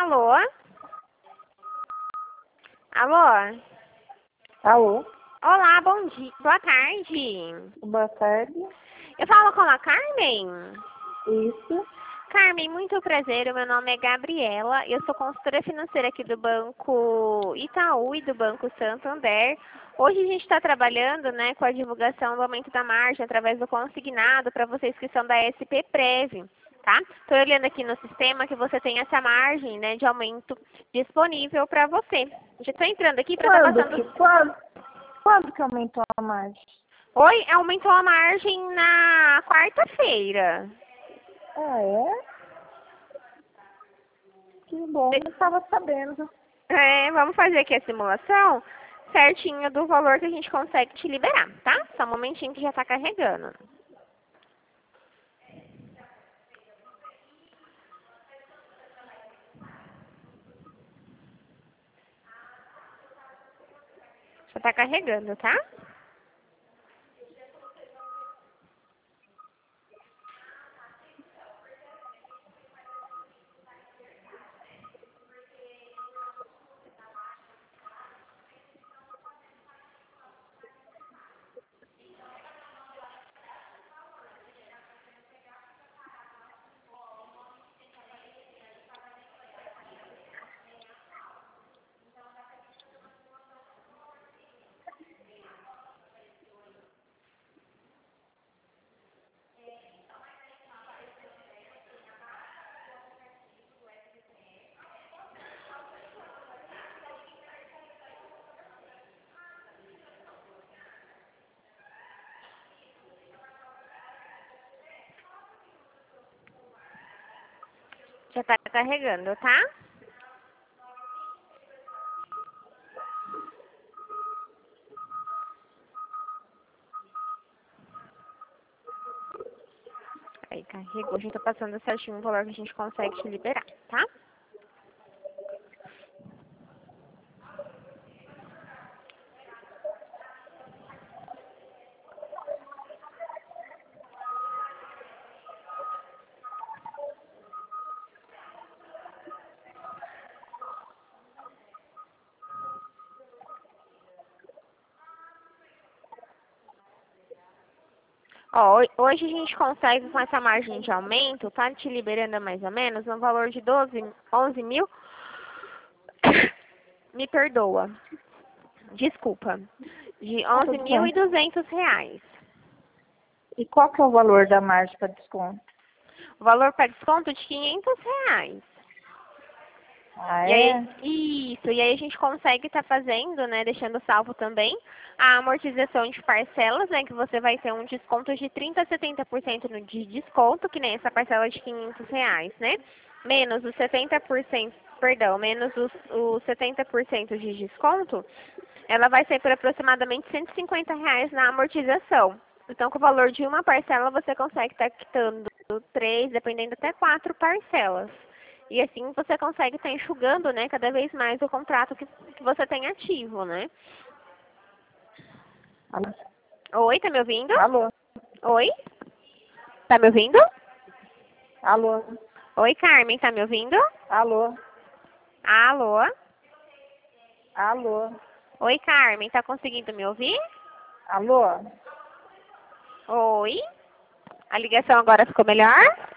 Alô? Alô? Alô? Olá, bom dia. Boa tarde. Boa tarde. Eu falo com a Carmen? Isso. Carmen, muito prazer. O meu nome é Gabriela. Eu sou consultora financeira aqui do Banco Itaú e do Banco Santander. Hoje a gente está trabalhando, né, com a divulgação do aumento da margem através do consignado para vocês que são da SP Prev, tá? Estou olhando aqui no sistema que você tem essa margem, né, de aumento disponível para você. Já estou entrando aqui para estar passando... Quando que aumentou a margem? Oi, aumentou a margem na quarta-feira. Ah, é? Que bom, não estava sabendo. Vamos fazer aqui a simulação certinho do valor que a gente consegue te liberar, tá? Só um momentinho que já tá carregando. Já tá carregando, tá? Já tá carregando, tá? Aí carregou, já tá passando certinho o valor que a gente consegue te liberar, tá? Ó, hoje a gente consegue com essa margem de aumento, tá te liberando mais ou menos no valor de 11 mil, me perdoa, desculpa, de Tudo bem. 11.200 reais. E qual que é o valor da margem para desconto? O valor para desconto de 500 reais. Ah, E é? aí, isso, e aí a gente consegue estar fazendo, né, deixando salvo também, a amortização de parcelas, né, que você vai ter um desconto de 30% a 70% de desconto, que nem essa parcela de 500 reais, né, menos os 70%, perdão, menos os 70% de desconto, ela vai ser por aproximadamente 150 reais na amortização. Então, com o valor de uma parcela, você consegue estar quitando 3, dependendo até 4 parcelas. E assim você consegue estar enxugando, né, cada vez mais o contrato que você tem ativo, né? Alô? Oi, tá me ouvindo? Alô? Oi? Tá me ouvindo? Alô? Oi, Carmen, tá me ouvindo? Alô? Alô? Alô? Oi, Carmen, tá conseguindo me ouvir? Alô? Oi? A ligação agora ficou melhor?